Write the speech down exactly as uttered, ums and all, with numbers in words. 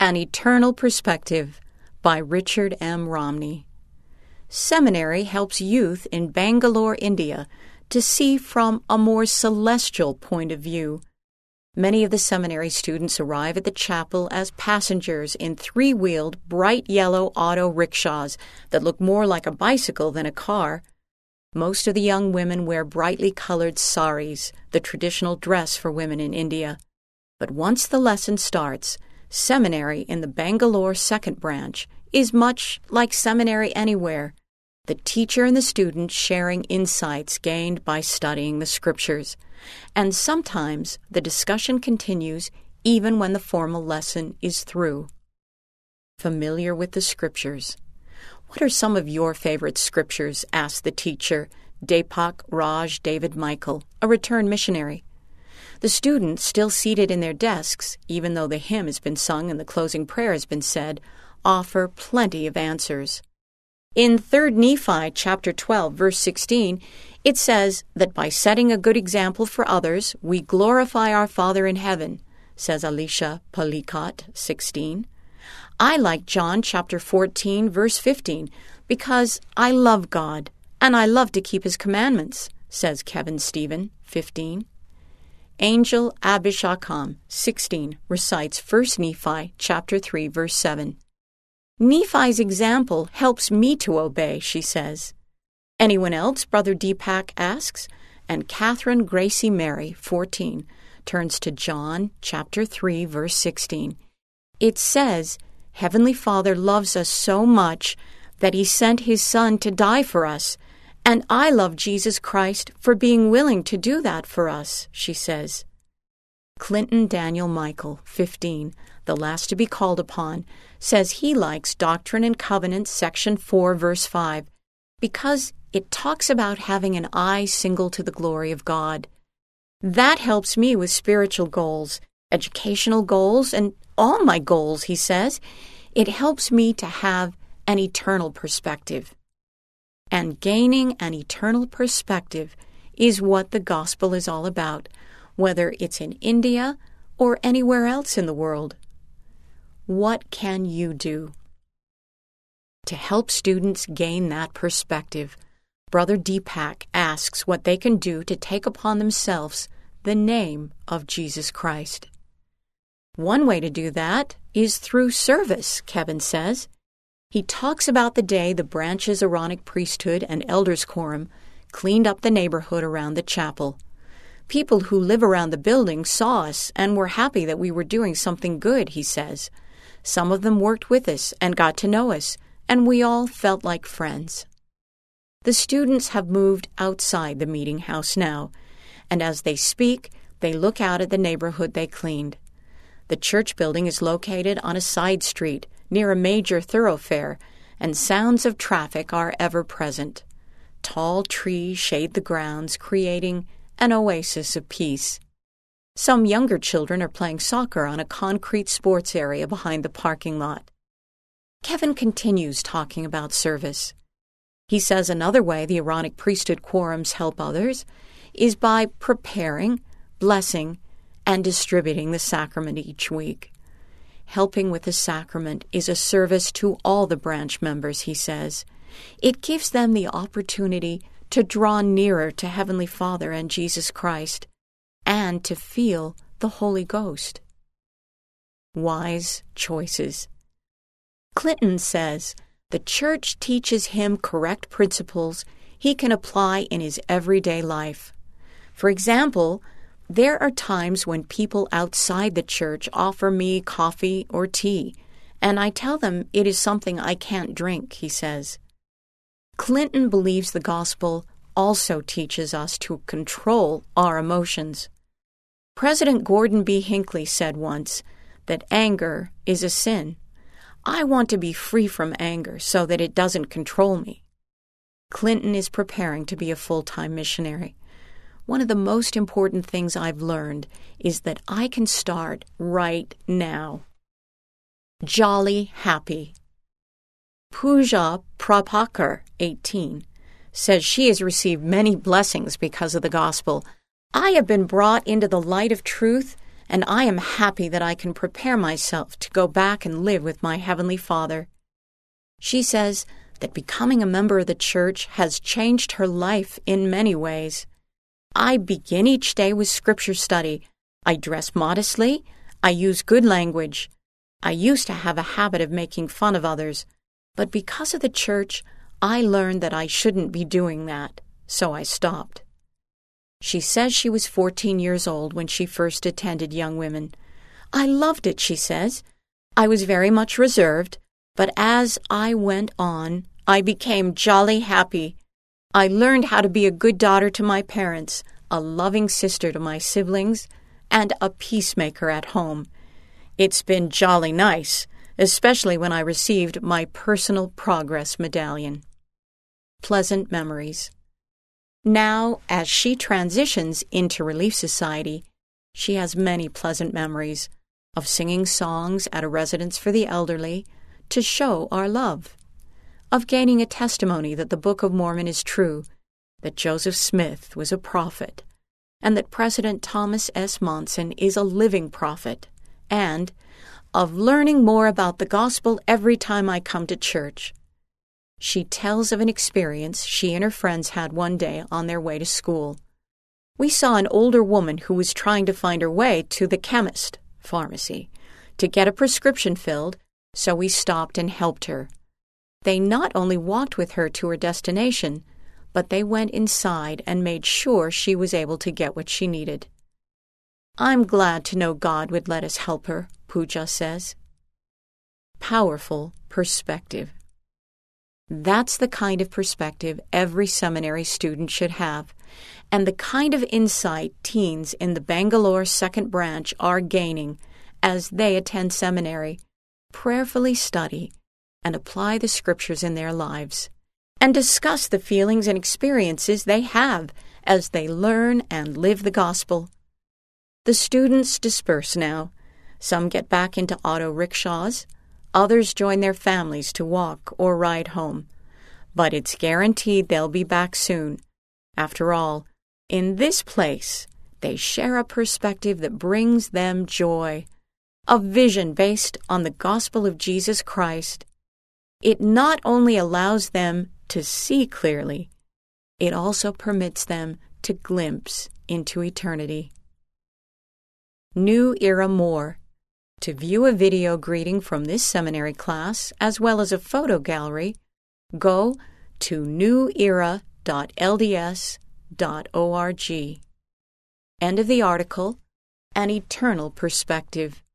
An Eternal Perspective by Richard M. Romney. Seminary helps youth in Bangalore, India, to see from a more celestial point of view. Many of the seminary students arrive at the chapel as passengers in three-wheeled, bright yellow auto rickshaws that look more like a bicycle than a car. Most of the young women wear brightly colored saris, the traditional dress for women in India. But once the lesson starts, seminary in the Bangalore Second Branch is much like seminary anywhere, the teacher and the student sharing insights gained by studying the scriptures. And sometimes the discussion continues even when the formal lesson is through. Familiar with the scriptures. What are some of your favorite scriptures? Asked the teacher, Deepak Raj David Michael, a returned missionary. The students, still seated in their desks, even though the hymn has been sung and the closing prayer has been said, offer plenty of answers. In Third Nephi chapter twelve, verse sixteen, it says that by setting a good example for others, we glorify our Father in heaven, says Alicia Palikot, sixteen. I like John chapter fourteen, verse fifteen, because I love God, and I love to keep His commandments, says Kevin Stephen, fifteen. Angel Abishakam, sixteen, recites First Nephi chapter three, verse seven. Nephi's example helps me to obey, she says. Anyone else? Brother Deepak asks, and Catherine Gracie Mary, fourteen, turns to John chapter three, verse sixteen. It says, Heavenly Father loves us so much that He sent His Son to die for us, and I love Jesus Christ for being willing to do that for us, she says. Clinton Daniel Michael, fifteen, the last to be called upon, says he likes Doctrine and Covenants, section four, verse five, because it talks about having an eye single to the glory of God. That helps me with spiritual goals, educational goals, and all my goals, he says. It helps me to have an eternal perspective. And gaining an eternal perspective is what the gospel is all about, whether it's in India or anywhere else in the world. What can you do to help students gain that perspective? Brother Deepak asks what they can do to take upon themselves the name of Jesus Christ. One way to do that is through service, Kevin says. He talks about the day the branch's Aaronic priesthood and elders' quorum cleaned up the neighborhood around the chapel. People who live around the building saw us and were happy that we were doing something good, he says. Some of them worked with us and got to know us, and we all felt like friends. The students have moved outside the meeting house now, and as they speak, they look out at the neighborhood they cleaned. The church building is located on a side street near a major thoroughfare, and sounds of traffic are ever present. Tall trees shade the grounds, creating an oasis of peace. Some younger children are playing soccer on a concrete sports area behind the parking lot. Kevin continues talking about service. He says another way the Aaronic priesthood quorums help others is by preparing, blessing, and distributing the sacrament each week. Helping with the sacrament is a service to all the branch members, he says. It gives them the opportunity to draw nearer to Heavenly Father and Jesus Christ, and to feel the Holy Ghost. Wise choices. Clinton says the church teaches him correct principles he can apply in his everyday life. For example, there are times when people outside the church offer me coffee or tea, and I tell them it is something I can't drink, he says. Clinton believes the gospel also teaches us to control our emotions. President Gordon B. Hinckley said once that anger is a sin. I want to be free from anger so that it doesn't control me. Clinton is preparing to be a full-time missionary. One of the most important things I've learned is that I can start right now. Jolly happy. Pooja Prabhakar, eighteen, says she has received many blessings because of the gospel. I have been brought into the light of truth and I am happy that I can prepare myself to go back and live with my Heavenly Father. She says that becoming a member of the church has changed her life in many ways. I begin each day with scripture study. I dress modestly. I use good language. I used to have a habit of making fun of others, but because of the church, I learned that I shouldn't be doing that, so I stopped. She says she was fourteen years old when she first attended Young Women. I loved it, she says. I was very much reserved, but as I went on, I became jolly happy. I learned how to be a good daughter to my parents, a loving sister to my siblings, and a peacemaker at home. It's been jolly nice, especially when I received my personal progress medallion. Pleasant memories. Now, as she transitions into Relief Society, she has many pleasant memories of singing songs at a residence for the elderly to show our love, of gaining a testimony that the Book of Mormon is true, that Joseph Smith was a prophet, and that President Thomas S. Monson is a living prophet, and of learning more about the gospel every time I come to church. She tells of an experience she and her friends had one day on their way to school. We saw an older woman who was trying to find her way to the chemist, pharmacy, to get a prescription filled, so we stopped and helped her. They not only walked with her to her destination, but they went inside and made sure she was able to get what she needed. I'm glad to know God would let us help her, Pooja says. Powerful perspective. That's the kind of perspective every seminary student should have, and the kind of insight teens in the Bangalore Second Branch are gaining as they attend seminary, prayerfully study, and apply the scriptures in their lives, and discuss the feelings and experiences they have as they learn and live the gospel. The students disperse now. Some get back into auto rickshaws. Others join their families to walk or ride home. But it's guaranteed they'll be back soon. After all, in this place, they share a perspective that brings them joy, a vision based on the gospel of Jesus Christ. It not only allows them to see clearly, it also permits them to glimpse into eternity. New Era More. To view a video greeting from this seminary class, as well as a photo gallery, go to new era dot l d s dot org. End of the article. An Eternal Perspective.